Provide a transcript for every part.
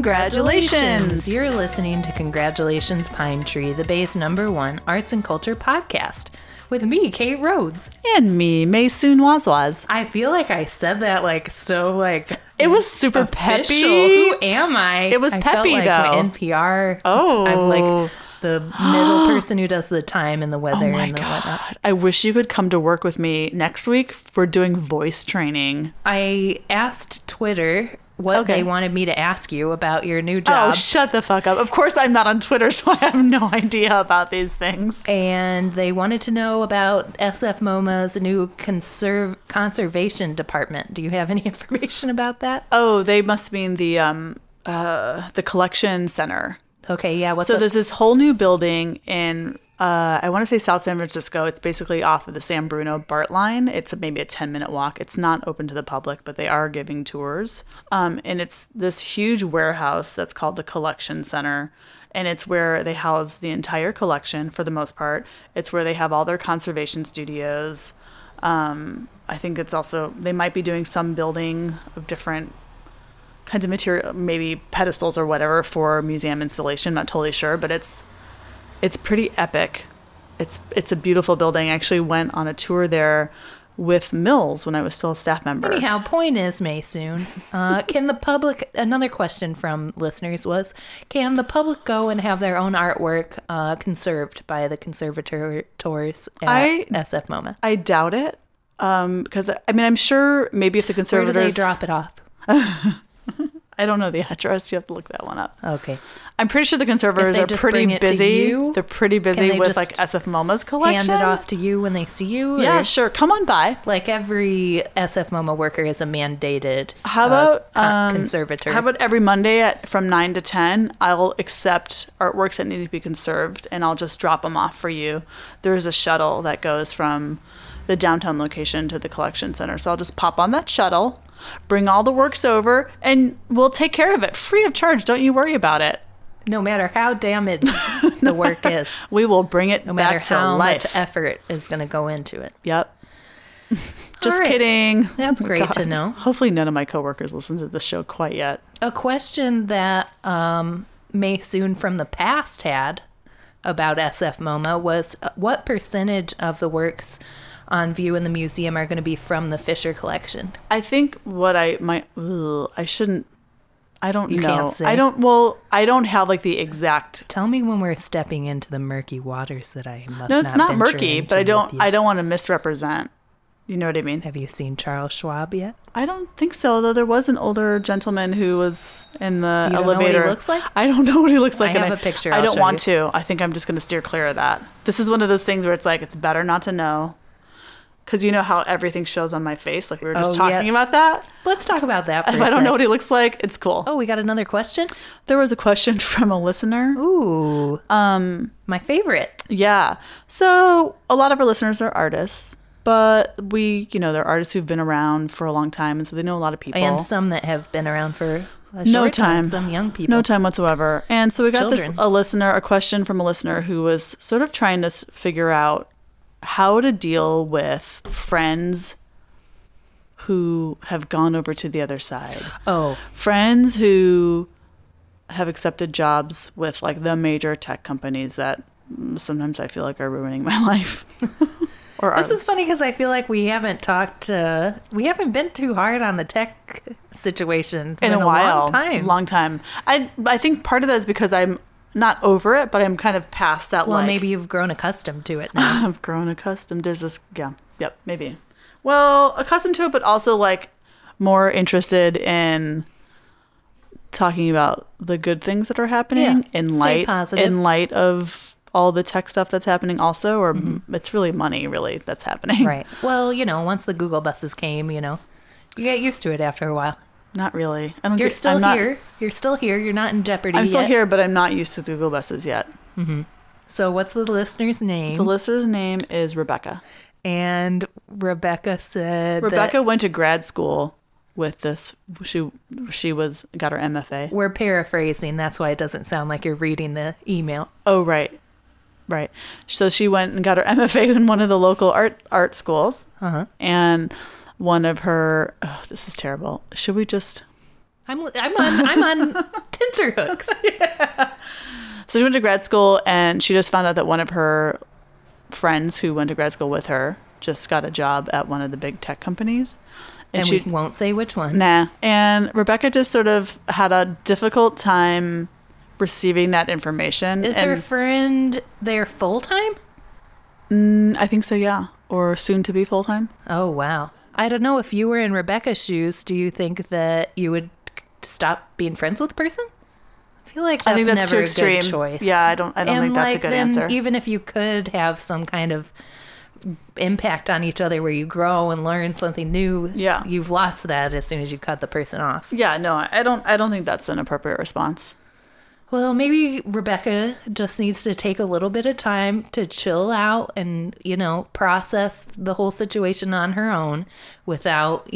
Congratulations! You're listening to Congratulations Pine Tree, the Bay's #1 arts and culture podcast. With me, Kate Rhodes. And me, Maysoon Wazwaz. I feel like I said that it was super official. peppy. Who am I? It was I peppy, felt like though. NPR. Oh. I'm like the middle person who does the time and the weather and the whatnot. I wish you could come to work with me next week. We're doing voice training. I asked Twitter what they wanted me to ask you about your new Oh, job. shut the fuck up. Of course I'm not on Twitter, so I have no idea about these things. And they wanted to know about SF MoMA's new conservation department. Do you have any information about that? Oh, they must mean the collection center. Okay, yeah. There's this whole new building in, I want to say South San Francisco. It's basically off of the San Bruno BART line. It's maybe a 10-minute walk. It's not open to the public, but they are giving tours. And it's this huge warehouse that's called the Collection Center. And it's where they house the entire collection for the most part. It's where they have all their conservation studios. I think it's also, they might be doing some building of different kinds of material, maybe pedestals or whatever for museum installation. Not totally sure, but it's pretty epic. It's a beautiful building. I actually went on a tour there with Mills when I was still a staff member. Anyhow, point is, Maysoon, can the public, another question from listeners was, can the public go and have their own artwork conserved by the conservators at SF MoMA? I doubt it. Because, I'm sure maybe if the conservators... Where do they drop it off? I don't know the address. You have to look that one up. Okay. I'm pretty sure the conservators are pretty busy. They're pretty busy with SF MoMA's collection. Hand it off to you when they see you? Yeah, sure. Come on by. Like every SF MoMA worker is a mandated conservator. How about every Monday from 9 to 10, I'll accept artworks that need to be conserved and I'll just drop them off for you. There's a shuttle that goes from the downtown location to the collection center. So I'll just pop on that shuttle, bring all the works over, and we'll take care of it free of charge. Don't you worry about it. No matter how damaged the work is. We will bring it back to life. No matter how much effort is going to go into it. Yep. Just kidding. That's great to know. Hopefully none of my coworkers listen to this show quite yet. A question that Maysoon from the past had about SF MoMA was what percentage of the works on view in the museum are going to be from the Fisher collection? I think what I shouldn't, I don't you know. Can't say. I don't have like the exact. Tell me when we're stepping into the murky waters that I must not. No, it's not murky, but I don't want to misrepresent. You know what I mean? Have you seen Charles Schwab yet? I don't think so, though there was an older gentleman who was in the elevator. You don't know what he looks like? I don't know what he looks like. I have a picture. I don't want to. I think I'm just going to steer clear of that. This is one of those things where it's like, it's better not to know. Because you know how everything shows on my face? Like we were just talking about that. Let's talk about that for If I don't know what he looks like, it's cool. Oh, we got another question? There was a question from a listener. Ooh. My favorite. Yeah. So a lot of our listeners are artists. But they're artists who've been around for a long time, and so they know a lot of people. And some that have been around for a short time. Some young people. No time whatsoever. And so we got a question from a listener who was sort of trying to figure out how to deal with friends who have gone over to the other side. Oh. Friends who have accepted jobs with like the major tech companies that sometimes I feel like are ruining my life. This is funny because I feel like we haven't been too hard on the tech situation in a while. Long time. I think part of that is because I'm not over it, but I'm kind of past that. Well, maybe you've grown accustomed to it now. I've grown accustomed. There's this, maybe. Well, accustomed to it, but also like more interested in talking about the good things that are happening in light of all the tech stuff that's happening also, or it's really money really that's happening. Right. Well, once the Google buses came, you get used to it after a while. Not really. You're still here. You're still here. You're not in jeopardy yet. I'm still here, but I'm not used to the Google buses yet. Mm-hmm. So what's the listener's name? The listener's name is Rebecca. And Rebecca said Rebecca went to grad school with this. She got her MFA. We're paraphrasing. That's why it doesn't sound like you're reading the email. Oh, right. Right. So she went and got her MFA in one of the local art schools. Uh-huh. And one of her, this is terrible. Should we just... I'm on tenterhooks. So she went to grad school, and she just found out that one of her friends who went to grad school with her just got a job at one of the big tech companies. And she we won't say which one. Nah. And Rebecca just sort of had a difficult time receiving that information. Is her friend there full-time? I think so, yeah. Or soon to be full-time. Oh, wow. I don't know, if you were in Rebecca's shoes, do you think that you would stop being friends with the person? I feel like that's never too extreme. A good choice. Yeah, I don't think that's a good answer. Even if you could have some kind of impact on each other where you grow and learn something new, you've lost that as soon as you cut the person off. Yeah, no, I don't think that's an appropriate response. Well, maybe Rebecca just needs to take a little bit of time to chill out and, process the whole situation on her own without,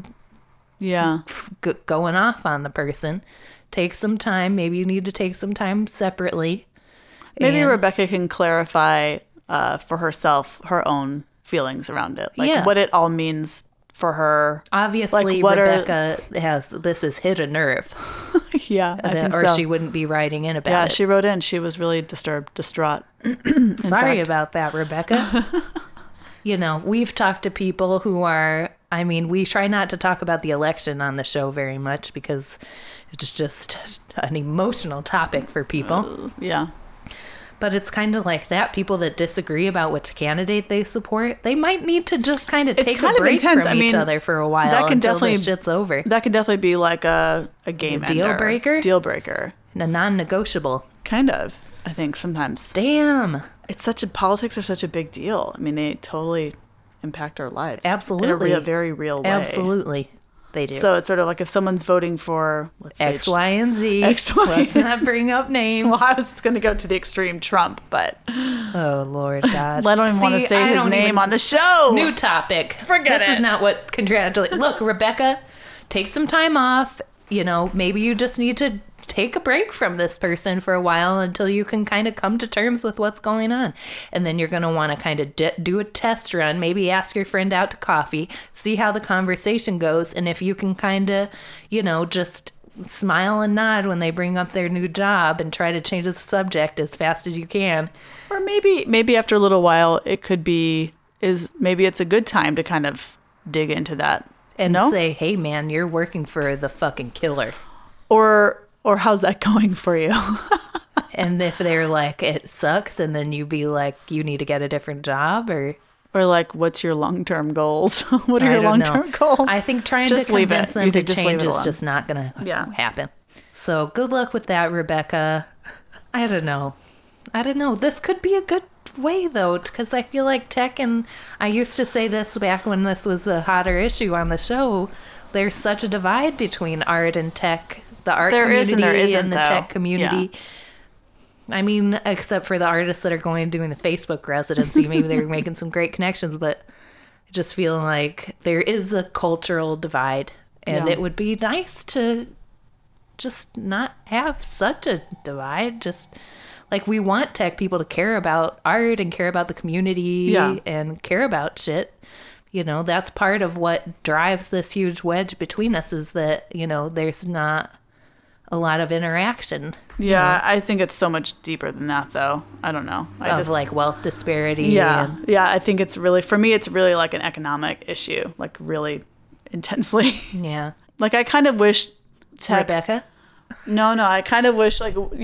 going off on the person. Take some time. Maybe you need to take some time separately. Maybe Rebecca can clarify for herself her own feelings around it. Like what it all means for her. Obviously, like, Rebecca this has hit a nerve. Yeah, I think or so. she wouldn't be writing in about it. Yeah, she wrote in. She was really distraught. Sorry about that, Rebecca. We've talked to people who are, we try not to talk about the election on the show very much because it's just an emotional topic for people. Yeah. But it's kind of like that. People that disagree about which candidate they support, they might need to just kind of take a break from each other for a while until this shit's over. That can definitely be like a game ender. Deal breaker? Deal breaker. A non-negotiable. Kind of, I think, sometimes. Damn. Politics are such a big deal. They totally impact our lives. Absolutely. In a very real way. Absolutely. They do. So it's sort of like if someone's voting for, let's say, X, Y, and Z. X, Y, Let's not bring up names. Well, I was going to go to the extreme Trump, but... Oh, Lord God. I don't even want to say his name on the show. New topic. Forget This is not what congratulate. Look, Rebecca, take some time off. Maybe you just need to take a break from this person for a while until you can kind of come to terms with what's going on. And then you're going to want to kind of do a test run, maybe ask your friend out to coffee, see how the conversation goes. And if you can kind of, just smile and nod when they bring up their new job and try to change the subject as fast as you can. Or maybe after a little while, it could be, maybe it's a good time to kind of dig into that. And say, hey man, you're working for the fucking killer. Or how's that going for you? And if they're like, it sucks, and then you be like, you need to get a different job, or like, what's your long-term goals? What are your long-term goals? I think trying to convince them to change is just not going to happen. So good luck with that, Rebecca. I don't know. This could be a good way, though, because I feel like tech, and I used to say this back when this was a hotter issue on the show, there's such a divide between art and tech. The art community and the tech community. Yeah. Except for the artists that are going and doing the Facebook residency, maybe they're making some great connections, but I just feel like there is a cultural divide, and it would be nice to just not have such a divide. Just like we want tech people to care about art and care about the community and care about shit. That's part of what drives this huge wedge between us is that, there's not a lot of interaction. Yeah, I think it's so much deeper than that, though. I don't know. Like wealth disparity. Yeah, I think it's really, for me, it's really like an economic issue, like really intensely. Yeah. Like I kind of wish tech... Rebecca? No, I kind of wish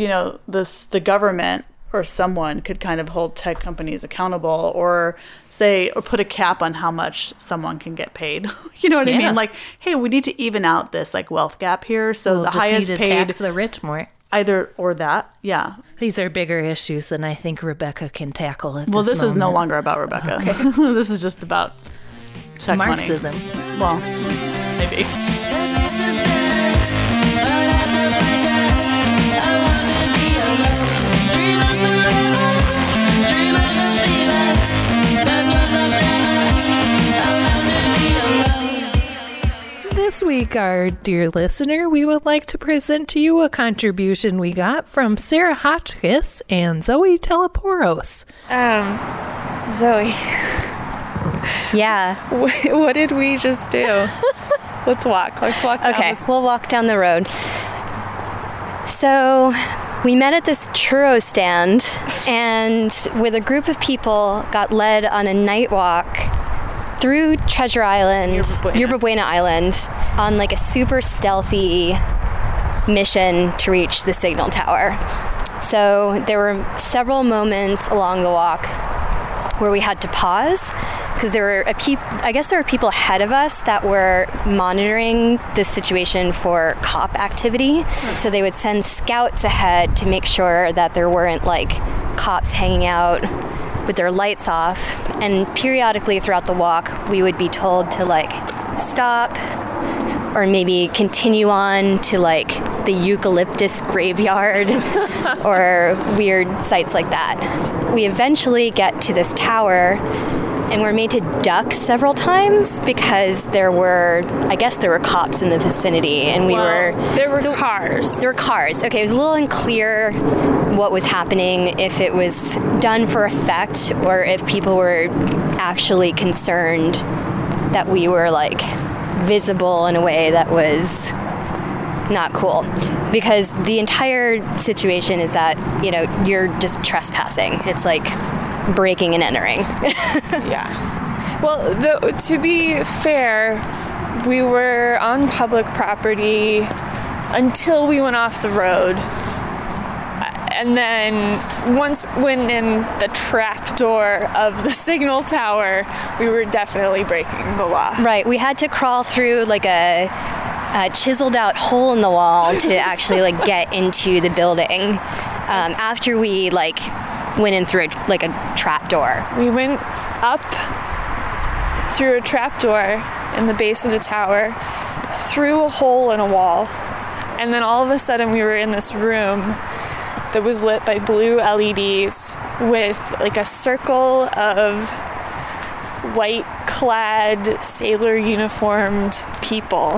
the government or someone could kind of hold tech companies accountable or put a cap on how much someone can get paid. You know what I mean? Like, hey, we need to even out this wealth gap here. So the highest paid, tax the rich more. Either or that. Yeah. These are bigger issues than I think Rebecca can tackle at this moment. is no longer about Rebecca. Okay. This is just about tech Marxism. Money. Well, maybe. This week, our dear listener, we would like to present to you a contribution we got from Sarah Hotchkiss and Zoe Teleporos. Zoe. Yeah. What did we just do? Let's walk down Okay, this. we'll walk down the road. So we met at this churro stand and with a group of people got led on a night walk through Treasure Island, Yerba Buena Island, on like a super stealthy mission to reach the signal tower. So there were several moments along the walk where we had to pause because there were people ahead of us that were monitoring this situation for cop activity. So they would send scouts ahead to make sure that there weren't like cops hanging out with their lights off. And periodically throughout the walk, we would be told to like stop or maybe continue on to like the eucalyptus graveyard or weird sites like that. We eventually get to this tower and we're made to duck several times because there were cops in the vicinity and there were cars. There were cars. Okay, it was a little unclear what was happening, if it was done for effect or if people were actually concerned that we were like visible in a way that was not cool. Because the entire situation is that, you know, you're just trespassing. It's like breaking and entering. Yeah. Well, to be fair, we were on public property until we went off the road. And then once when in the trap door of the signal tower, we were definitely breaking the law. Right. We had to crawl through like a chiseled out hole in the wall to actually like get into the building after we like went in through a trap door. We went up through a trap door in the base of the tower, through a hole in a wall, and then all of a sudden we were in this room that was lit by blue LEDs with like a circle of white-clad, sailor uniformed people.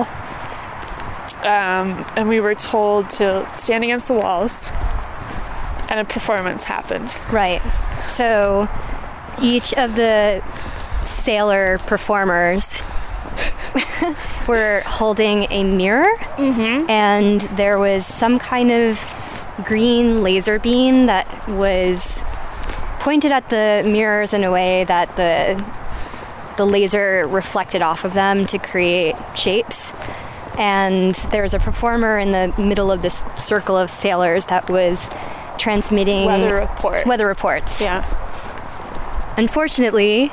And we were told to stand against the walls, and a performance happened. Right. So each of the sailor performers were holding a mirror, and there was some kind of green laser beam that was pointed at the mirrors in a way that the laser reflected off of them to create shapes. And there was a performer in the middle of this circle of sailors that was transmitting weather reports. Yeah. Unfortunately,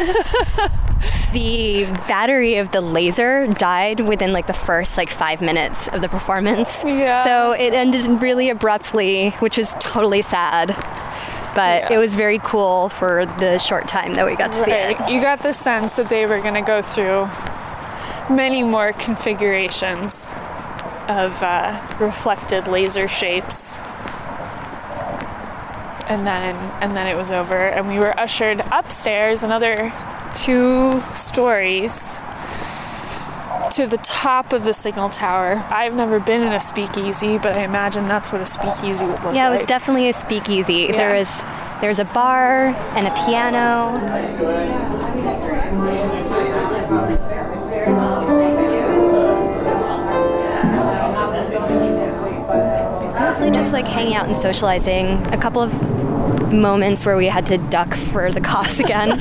the battery of the laser died within like the first 5 minutes of the performance. Yeah. So it ended really abruptly, which was totally sad. But it was very cool for the short time that we got to see it. You got the sense that they were going to go through many more configurations of reflected laser shapes. And then it was over, and we were ushered upstairs another 2 stories to the top of the signal tower. I've never been in a speakeasy, but I imagine that's what a speakeasy would look like. Yeah, it was definitely a speakeasy. Yeah. There's a bar and a piano. Mostly just hanging out and socializing. A couple of moments where we had to duck for the cops again.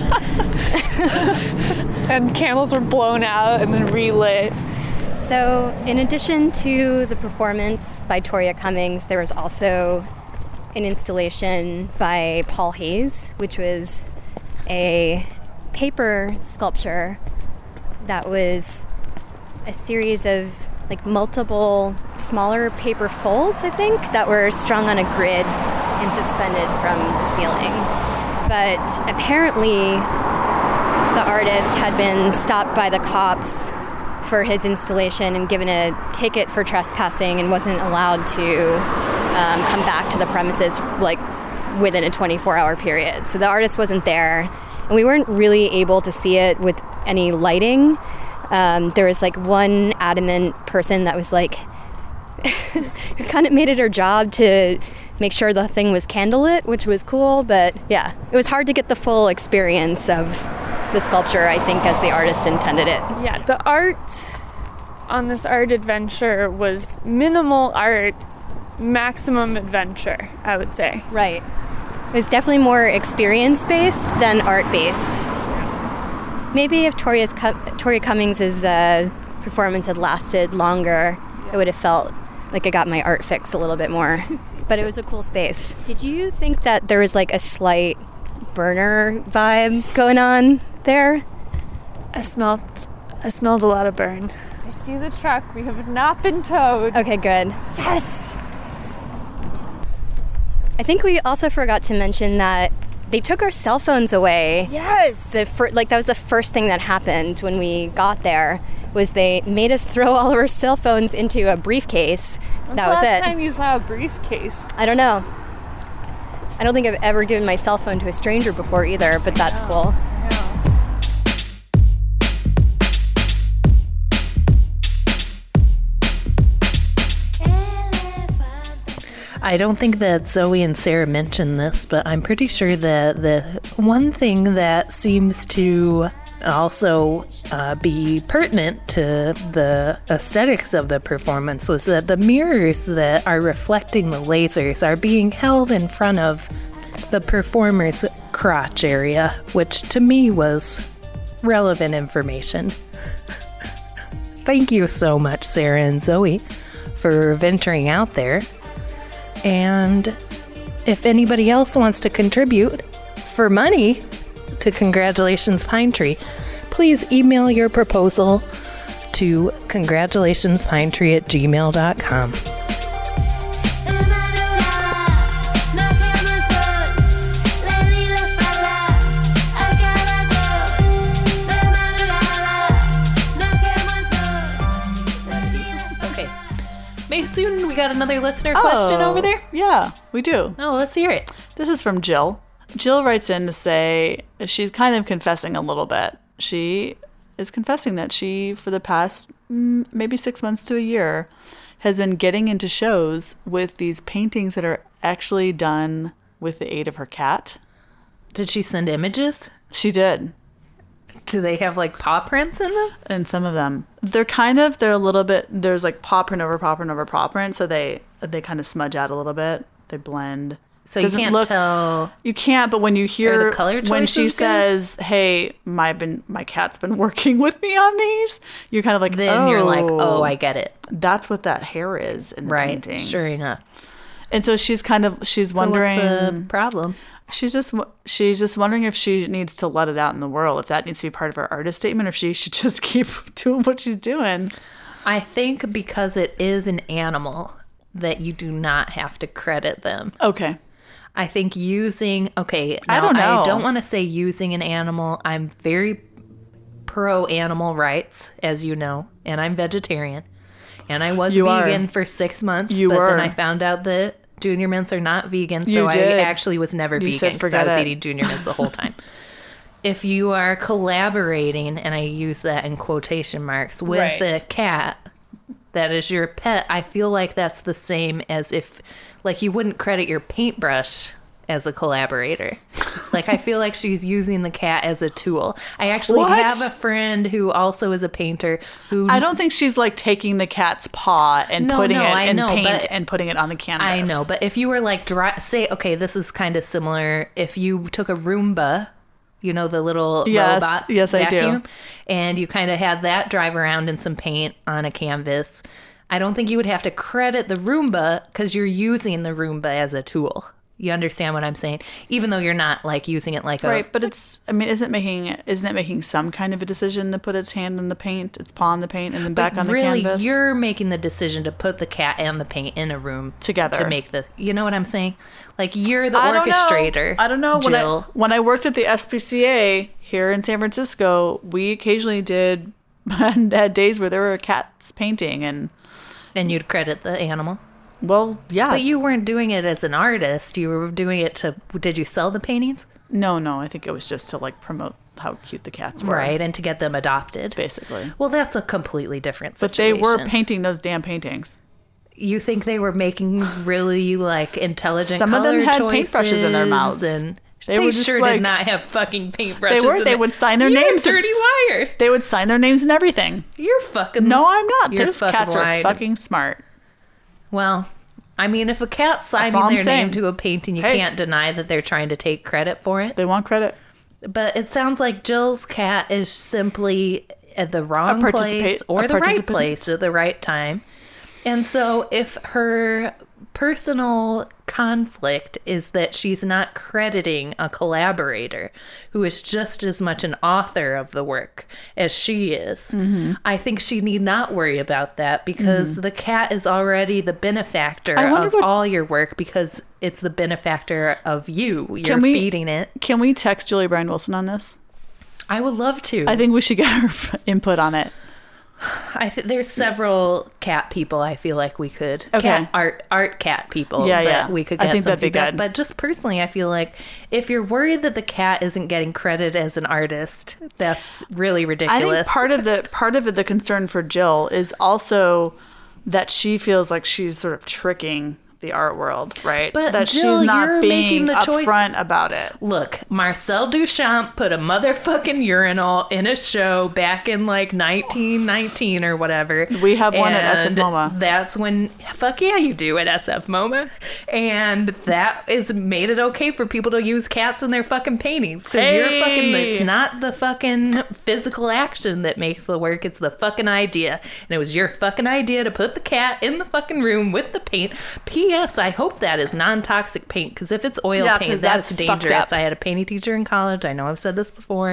And candles were blown out and then relit. So in addition to the performance by Toria Cummings, there was also an installation by Paul Hayes, which was a paper sculpture that was a series of multiple smaller paper folds, I think, that were strung on a grid and suspended from the ceiling. But apparently the artist had been stopped by the cops for his installation and given a ticket for trespassing and wasn't allowed to come back to the premises within a 24-hour period. So the artist wasn't there, and we weren't really able to see it with any lighting. There was one adamant person that was kind of made it her job to make sure the thing was candlelit, which was cool, but yeah, it was hard to get the full experience of the sculpture, I think, as the artist intended it. Yeah, the art on this art adventure was minimal art, maximum adventure, I would say. Right. It was definitely more experience-based than art-based. Maybe if Toria Cummings' performance had lasted longer, it would have felt like I got my art fix a little bit more. But it was a cool space. Did you think that there was like a slight burner vibe going on there? I smelled a lot of burn. I see the truck. We have not been towed. Okay, good. Yes! I think we also forgot to mention that they took our cell phones away. Yes! That was the first thing that happened when we got there, was they made us throw all of our cell phones into a briefcase. That was it. When's the last time you saw a briefcase? I don't know. I don't think I've ever given my cell phone to a stranger before either, but that's cool. I don't think that Zoe and Sarah mentioned this, but I'm pretty sure that the one thing that seems to also be pertinent to the aesthetics of the performance was that the mirrors that are reflecting the lasers are being held in front of the performer's crotch area, which to me was relevant information. Thank you so much, Sarah and Zoe, for venturing out there. And if anybody else wants to contribute for money to Congratulations Pine Tree, please email your proposal to congratulationspinetree@gmail.com. Soon we got another listener question over there. Yeah, we do. Oh, let's hear it. This is from Jill. Jill writes in to say she's kind of confessing a little bit. She is confessing that she, for the past maybe 6 months to a year, has been getting into shows with these paintings that are actually done with the aid of her cat. Did she send images? She did. Do they have like paw prints in them? And some of them. They're a little bit, there's like paw print over paw print over paw print, so they kind of smudge out a little bit. They blend. So you can't tell. You can't, but when you hear, the color when she choices says, hey, my cat's been working with me on these, you're kind of like, then you're like, oh, I get it. That's what that hair is in the painting. Sure enough. And so she's wondering. What's the problem? She's just wondering if she needs to let it out in the world, if that needs to be part of her artist statement, or if she should just keep doing what she's doing. I think because it is an animal that you do not have to credit them. Okay. I think I don't know. I don't want to say using an animal. I'm very pro animal rights, as you know, and I'm vegetarian. And I was vegan for 6 months, then I found out that Junior Mints are not vegan, so I actually was never vegan because I was eating Junior Mints the whole time. If you are collaborating, and I use that in quotation marks, with the cat that is your pet, I feel like that's the same as if, like, you wouldn't credit your paintbrush as a collaborator. Like, I feel like she's using the cat as a tool. I actually have a friend who also is a painter who... I don't think she's, like, taking the cat's paw and putting it in paint and putting it on the canvas. I know, but if you were, like, this is kind of similar. If you took a Roomba, you know, the little robot vacuum, I do. And you kind of had that drive around in some paint on a canvas, I don't think you would have to credit the Roomba because you're using the Roomba as a tool. You understand what I'm saying? Even though you're not like using it like right, but isn't it making some kind of a decision to put its hand in the paint, its paw in the paint, and then back on the canvas? Really, you're making the decision to put the cat and the paint in a room together to make you know what I'm saying? Like, you're the orchestrator. I don't know. Jill. When I worked at the SPCA here in San Francisco, we occasionally had days where there were cats painting, and you'd credit the animal. Well, yeah. But you weren't doing it as an artist. You were doing it did you sell the paintings? No. I think it was just to, like, promote how cute the cats were. Right, and to get them adopted. Basically. Well, that's a completely different situation. But they were painting those damn paintings. You think they were making really, like, intelligent Some color of them had choices paintbrushes in their mouths. They just sure like, did not have fucking paintbrushes. They would sign their You're names. a dirty liar. They would sign their names and everything. You're fucking. No, I'm not. You're Those fucking cats lying. are fucking smart. Well, I mean, if a cat's signing all I'm their saying. name to a painting, you Hey. can't deny that they're trying to take credit for it. They want credit. But it sounds like Jill's cat is simply at the wrong place or a the right participant. place at the right time. And so if her personal conflict is that she's not crediting a collaborator who is just as much an author of the work as she is, I think she need not worry about that because the cat is already the benefactor of all your work because it's the benefactor of you. You're feeding it. Can we text Julie Bryan Wilson on this? I would love to. I think we should get her input on it. There's several cat people I feel like we could. Okay. Art cat people. Yeah, that yeah. We could I get think some that'd be feedback. good. But just personally, I feel like if you're worried that the cat isn't getting credit as an artist, that's really ridiculous. I think part of the concern for Jill is also that she feels like she's sort of tricking the art world, right? But that Jill, she's not you're being making the choice. upfront about it. Look, Marcel Duchamp put a motherfucking urinal in a show back in like 1919 or whatever. We have one at SF And MoMA. That's when, fuck yeah, you do at SF MoMA. And that is made it okay for people to use cats in their fucking paintings. Because it's not the fucking physical action that makes the work, it's the fucking idea. And it was your fucking idea to put the cat in the fucking room with the paint. P.S. I hope that is non-toxic paint, because if it's oil paint, 'cause that's that's fucked dangerous. up. I had a painting teacher in college, I know I've said this before,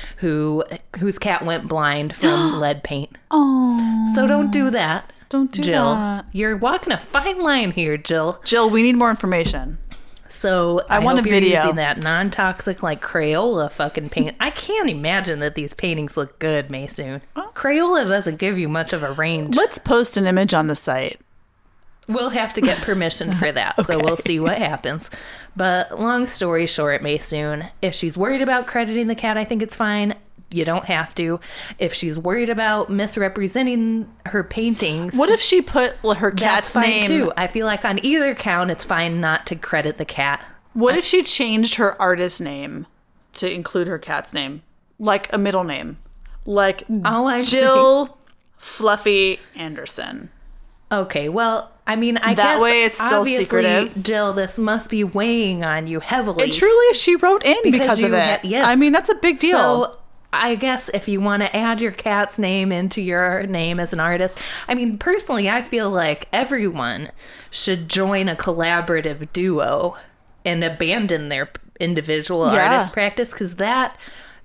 whose cat went blind from lead paint. Oh, So don't do that. Don't do Jill. that. You're walking a fine line here, Jill. Jill, we need more information. So I want hope a you're video. using that non-toxic like Crayola fucking paint. I can't imagine that these paintings look good, Maysoon. Crayola doesn't give you much of a range. Let's post an image on the site. We'll have to get permission for that, so we'll see what happens. But long story short, Maysoon, if she's worried about crediting the cat, I think it's fine. You don't have to. If she's worried about misrepresenting her paintings, What if she put her that's cat's fine name? too. I feel like on either count, it's fine not to credit the cat. What if she changed her artist name to include her cat's name, like a middle name, like All I'm Jill Fluffy Anderson? Okay, well, I mean, I That guess way it's still obviously, secretive. Jill, this must be weighing on you heavily. It truly is. She wrote in because you of it. yes. I mean, that's a big deal. So I guess if you want to add your cat's name into your name as an artist, I mean, personally, I feel like everyone should join a collaborative duo and abandon their individual artist practice, because that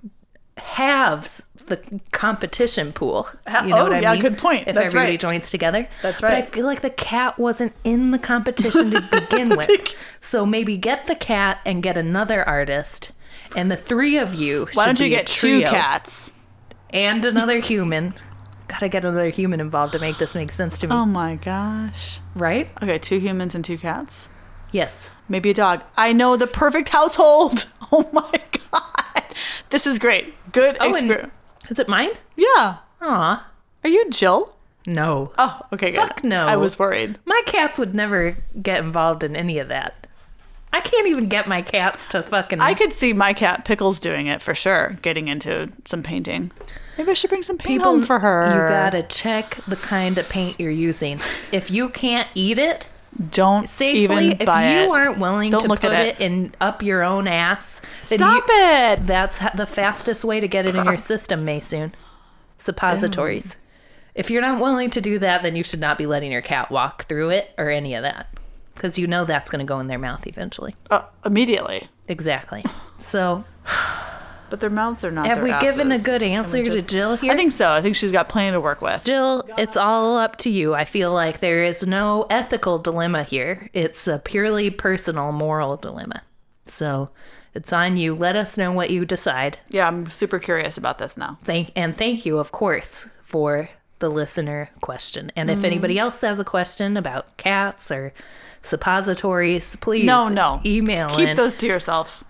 halves the competition pool. You know what I mean? Good point. If That's everybody right. joins together. That's But I right. feel like the cat wasn't in the competition to begin with. So maybe get the cat and get another artist, and the three of you Why should don't you be a get two trio. cats? And another human. Gotta get another human involved to make this make sense to me. Oh my gosh. Right? Okay, 2 humans and 2 cats. Yes. Maybe a dog. I know the perfect household. Oh my god. This is great. Good Oh, experience. and is it mine? Yeah. Aw. Are you Jill? No. Oh, okay, good. Fuck no. I was worried. My cats would never get involved in any of that. I can't even get my cats to fucking... I could see my cat Pickles doing it for sure, getting into some painting. Maybe I should bring some paint home for her. You gotta check the kind of paint you're using. If you can't eat it Don't safely, even if buy it. you aren't willing Don't to look put at it in up your own ass, then Stop it! That's the fastest way to get it in your system, Maysoon. Suppositories. If you're not willing to do that, then you should not be letting your cat walk through it or any of that, because you know that's going to go in their mouth eventually. Immediately. Exactly. So, But their mouths are not have their we given a asses. good answer to Jill here? I think so. I think she's got plenty to work with. Jill, it's all up to you. I feel like there is no ethical dilemma here. It's a purely personal, moral dilemma. So it's on you. Let us know what you decide. Yeah, I'm super curious about this now. Thank you, of course, for the listener question. And if anybody else has a question about cats or suppositories, please email Keep in. those to yourself.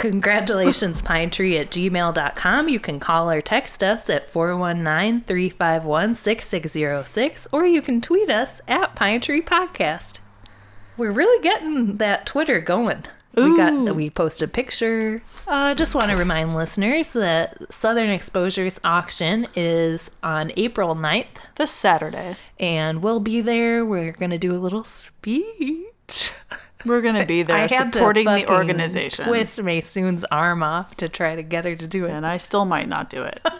Congratulationspinetree@gmail.com. You can call or text us at 419-351-6606, or you can tweet us at Pine Tree Podcast. We're really getting that Twitter going. We posted a picture. Just want to remind listeners that Southern Exposure's auction is on April 9th. This Saturday. And we'll be there. We're going to do a little speech. We're going to be there supporting the organization. Twist Maysoon's arm off to try to get her to do it. And I still might not do it.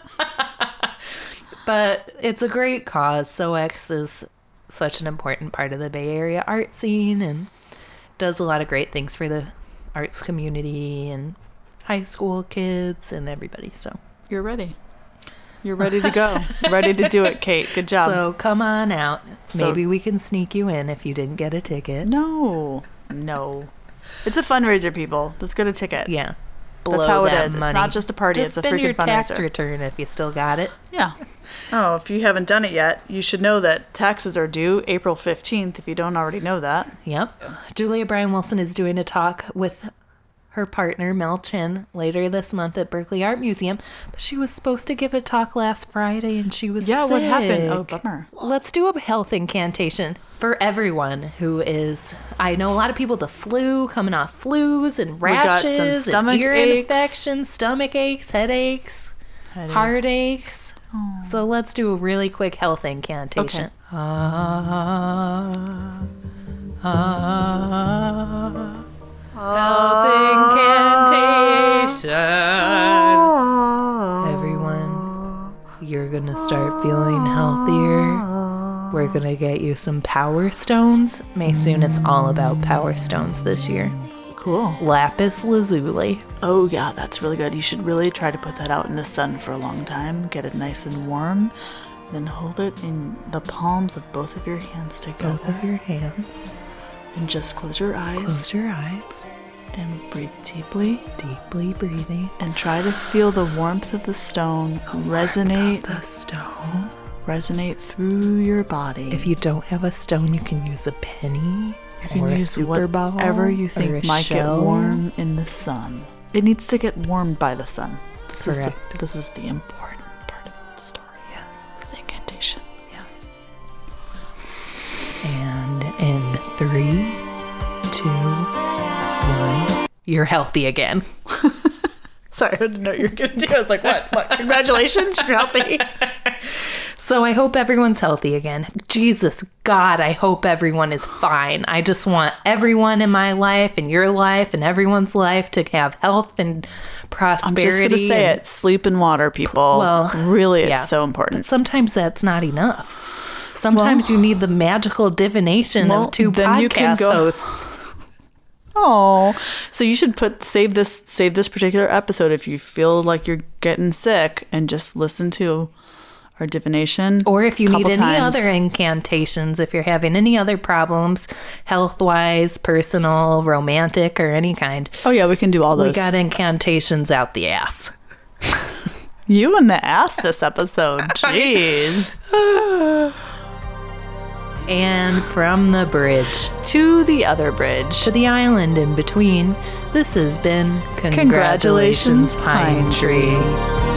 But it's a great cause. SOEX is such an important part of the Bay Area art scene and does a lot of great things for the arts community and high school kids and everybody. So you're ready. You're ready to go. Ready to do it, Kate. Good job. So come on out. Maybe we can sneak you in if you didn't get a ticket. No. It's a fundraiser, people. Let's get a ticket. Yeah. That's how it is. Money. It's not just a party. It's a freaking fundraiser. Just spend your tax return if you still got it. Yeah. Oh, if you haven't done it yet, you should know that taxes are due April 15th if you don't already know that. Yep. Julia Bryan Wilson is doing a talk with her partner, Mel Chin, later this month at Berkeley Art Museum. But she was supposed to give a talk last Friday and she was sick. What happened? Oh, bummer. Let's do a health incantation for everyone who is... I know a lot of people, the flu, coming off flus and rashes. We got some stomach ear aches. infections, stomach aches, headaches. Heartaches. Oh. So let's do a really quick health incantation. Okay. Health incantation. Everyone, you're gonna start feeling healthier. We're gonna get you some power stones. Maysoon, it's all about power stones this year. Cool. Lapis lazuli. Oh yeah, that's really good. You should really try to put that out in the sun for a long time. Get it nice and warm. Then hold it in the palms of both of your hands together. Both of your hands. And just close your eyes. Close your eyes. And breathe deeply. Deeply breathing. And try to feel the warmth of the stone resonate. Resonate through your body. If you don't have a stone, you can use a penny. You can use whatever you think might get warm in the sun. It needs to get warmed by the sun. Correct. This is the important part of the story. Yes. The incantation. Yeah. And in 3, 2, 1, you're healthy again. Sorry, I didn't know you were going to do. I was like, what? Congratulations, you're healthy. So I hope everyone's healthy again. Jesus, God, I hope everyone is fine. I just want everyone in my life and your life and everyone's life to have health and prosperity. I'm just going to say it. Sleep and water, people. Well, really, it's so important. But sometimes that's not enough. Sometimes you need the magical divination of 2 podcast hosts. Oh, so you should save this particular episode if you feel like you're getting sick and just listen to our divination. Or if you need any other incantations, if you're having any other problems, health-wise, personal, romantic, or any kind. Oh yeah, we can do all those. We got incantations out the ass. You in the ass this episode. Jeez. And from the bridge to the other bridge to the island in between, this has been Congratulations, Pine Tree.